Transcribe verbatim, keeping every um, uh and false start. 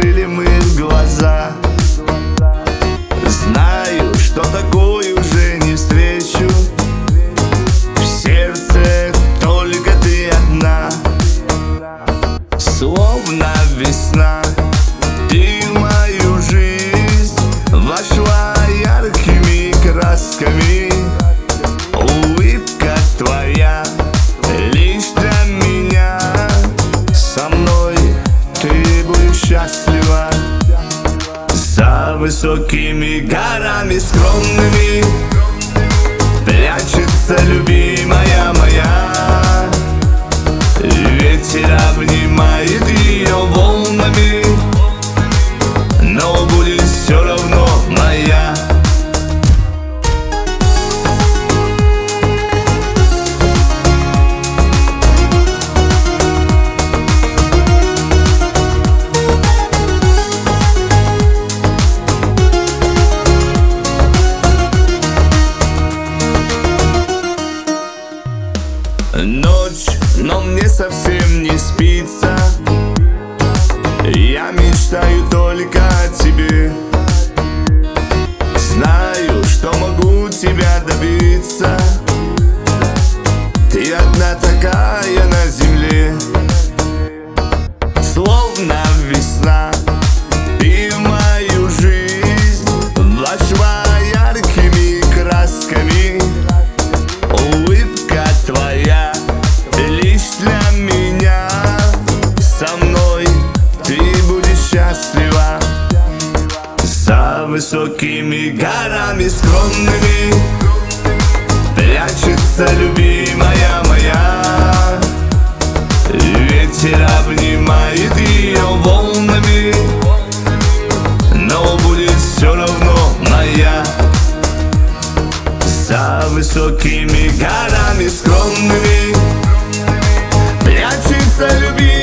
закрыли мы глаза. Знаю, что такое уже не встречу. В сердце только ты одна. Словно весна, ты в мою жизнь вошла яркими красками. Улыбка твоя лишь для меня. Со мной ты будешь счастлива. За высокими горами скромными прячется любимая моя. Ветер обнимает ее волнами, но будет все равно моя. Ночь, но мне совсем не спится. Я мечтаю только о тебе. Знаю, что могу тебя добиться. Ты одна такая на земле. Словно весна, ты в мою жизнь вошла яркими красками. Улыбка твоя лишь для меня. Со мной ты будешь счастлива. За высокими горами скромными прячется любимая моя. Ветер обнимает ее волнами, но будет все равно моя. За высокими горами скромными прячется любимая.